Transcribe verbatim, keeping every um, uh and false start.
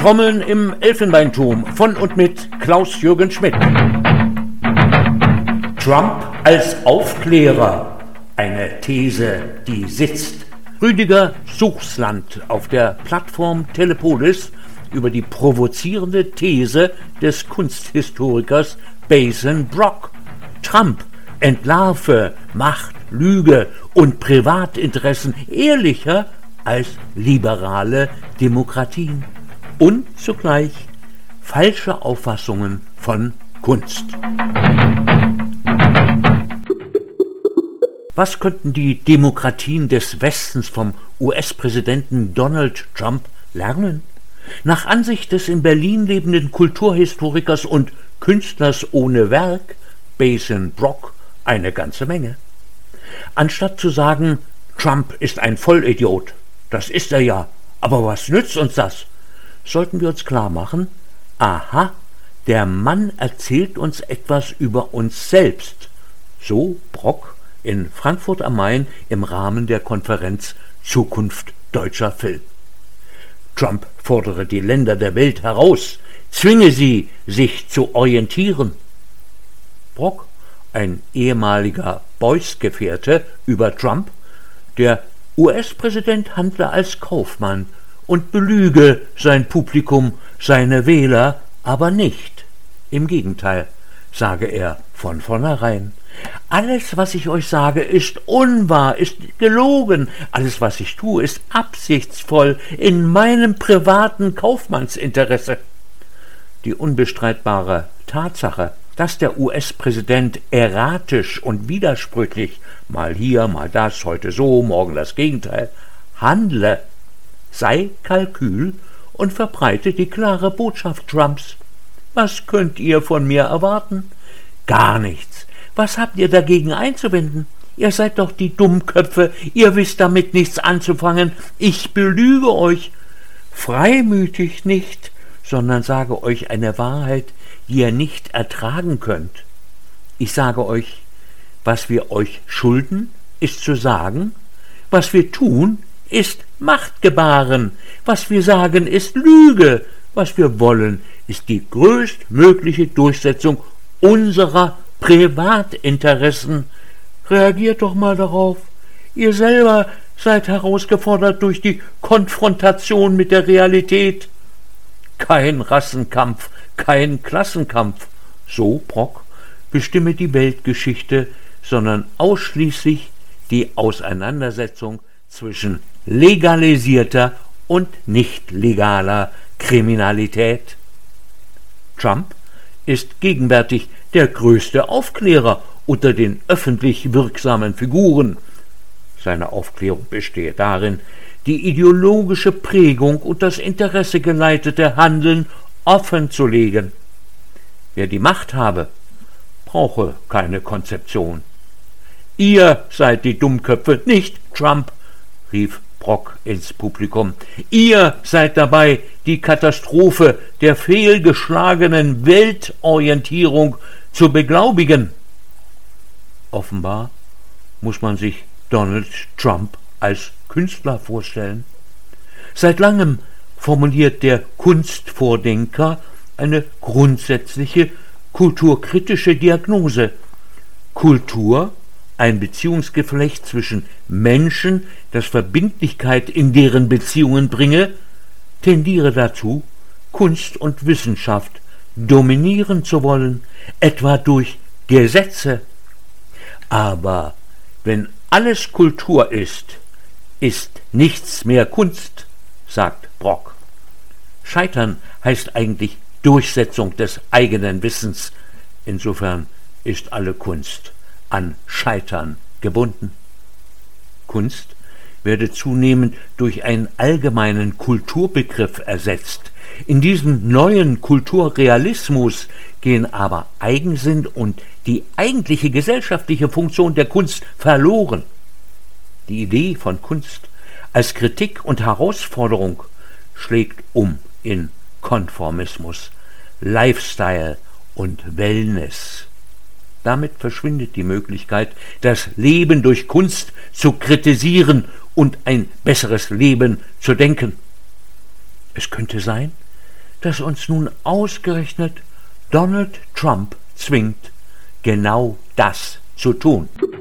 Trommeln im Elfenbeinturm von und mit Klaus-Jürgen Schmidt. Trump als Aufklärer, eine These, die sitzt. Rüdiger Suchsland auf der Plattform Telepolis über die provozierende These des Kunsthistorikers Basin Brock. Trump entlarve Macht, Lüge und Privatinteressen ehrlicher als liberale Demokratien und zugleich falsche Auffassungen von Kunst. Was könnten die Demokratien des Westens vom U S-Präsidenten Donald Trump lernen? Nach Ansicht des in Berlin lebenden Kulturhistorikers und Künstlers ohne Werk, Basin Brock, eine ganze Menge. Anstatt zu sagen, Trump ist ein Vollidiot, das ist er ja, aber was nützt uns das? Sollten wir uns klar machen, aha, der Mann erzählt uns etwas über uns selbst. So Brock in Frankfurt am Main im Rahmen der Konferenz Zukunft deutscher Film. Trump fordere die Länder der Welt heraus, zwinge sie, sich zu orientieren. Brock, ein ehemaliger Beuys-Gefährte über Trump, der U S-Präsident handle als Kaufmann und belüge sein Publikum, seine Wähler aber nicht. Im Gegenteil, sage er von vornherein. Alles, was ich euch sage, ist unwahr, ist gelogen. Alles, was ich tue, ist absichtsvoll in meinem privaten Kaufmannsinteresse. Die unbestreitbare Tatsache, dass der U S-Präsident erratisch und widersprüchlich, mal hier, mal das, heute so, morgen das Gegenteil, handle, sei Kalkül und verbreite die klare Botschaft Trumps. Was könnt ihr von mir erwarten? Gar nichts. Was habt ihr dagegen einzuwenden? Ihr seid doch die Dummköpfe, ihr wisst damit nichts anzufangen. Ich belüge euch. Freimütig nicht, sondern sage euch eine Wahrheit, die ihr nicht ertragen könnt. Ich sage euch, was wir euch schulden, ist zu sagen, was wir tun, ist Macht gebaren, was wir sagen, ist Lüge, was wir wollen, ist die größtmögliche Durchsetzung unserer Privatinteressen. Reagiert doch mal darauf. Ihr selber seid herausgefordert durch die Konfrontation mit der Realität. Kein Rassenkampf, kein Klassenkampf, so Brock, bestimme die Weltgeschichte, sondern ausschließlich die Auseinandersetzung zwischen legalisierter und nicht legaler Kriminalität. Trump ist gegenwärtig der größte Aufklärer unter den öffentlich wirksamen Figuren. Seine Aufklärung bestehe darin, die ideologische Prägung und das Interesse geleitete Handeln offen zu legen. Wer die Macht habe, brauche keine Konzeption. Ihr seid die Dummköpfe, nicht Trump, rief Brock ins Publikum. Ihr seid dabei, die Katastrophe der fehlgeschlagenen Weltorientierung zu beglaubigen. Offenbar muss man sich Donald Trump als Künstler vorstellen. Seit langem formuliert der Kunstvordenker eine grundsätzliche kulturkritische Diagnose. Kultur, ein Beziehungsgeflecht zwischen Menschen, das Verbindlichkeit in deren Beziehungen bringe, tendiere dazu, Kunst und Wissenschaft dominieren zu wollen, etwa durch Gesetze. Aber wenn alles Kultur ist, ist nichts mehr Kunst, sagt Brock. Scheitern heißt eigentlich Durchsetzung des eigenen Wissens. Insofern ist alle Kunst an Scheitern gebunden. Kunst werde zunehmend durch einen allgemeinen Kulturbegriff ersetzt. In diesem neuen Kulturrealismus gehen aber Eigensinn und die eigentliche gesellschaftliche Funktion der Kunst verloren. Die Idee von Kunst als Kritik und Herausforderung schlägt um in Konformismus, Lifestyle und Wellness. Damit verschwindet die Möglichkeit, das Leben durch Kunst zu kritisieren und ein besseres Leben zu denken. Es könnte sein, dass uns nun ausgerechnet Donald Trump zwingt, genau das zu tun.